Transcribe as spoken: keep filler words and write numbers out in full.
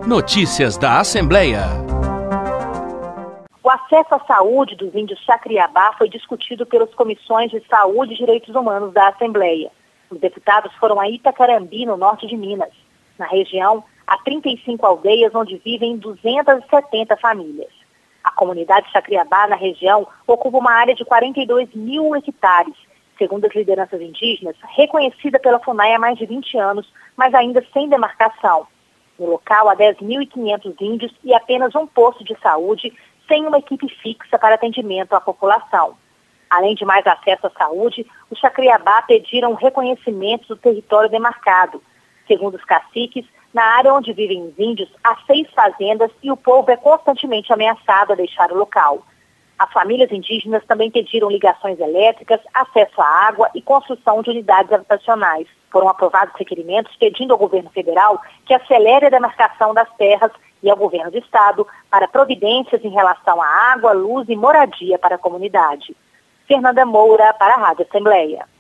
Notícias da Assembleia. O acesso à saúde dos índios Chacriabá foi discutido pelas comissões de saúde e direitos humanos da Assembleia. Os deputados foram a Itacarambi, no norte de Minas. Na região, há trinta e cinco aldeias onde vivem duzentas e setenta famílias. A comunidade Chacriabá, na região, ocupa uma área de quarenta e dois mil hectares, segundo as lideranças indígenas, reconhecida pela FUNAI há mais de vinte anos, mas ainda sem demarcação. No local, há dez mil e quinhentos índios e apenas um posto de saúde, sem uma equipe fixa para atendimento à população. Além de mais acesso à saúde, os Chacriabá pediram reconhecimento do território demarcado. Segundo os caciques, na área onde vivem os índios, há seis fazendas e o povo é constantemente ameaçado a deixar o local. As famílias indígenas também pediram ligações elétricas, acesso à água e construção de unidades habitacionais. Foram aprovados requerimentos pedindo ao governo federal que acelere a demarcação das terras e ao governo do estado para providências em relação à água, luz e moradia para a comunidade. Fernanda Moura, para a Rádio Assembleia.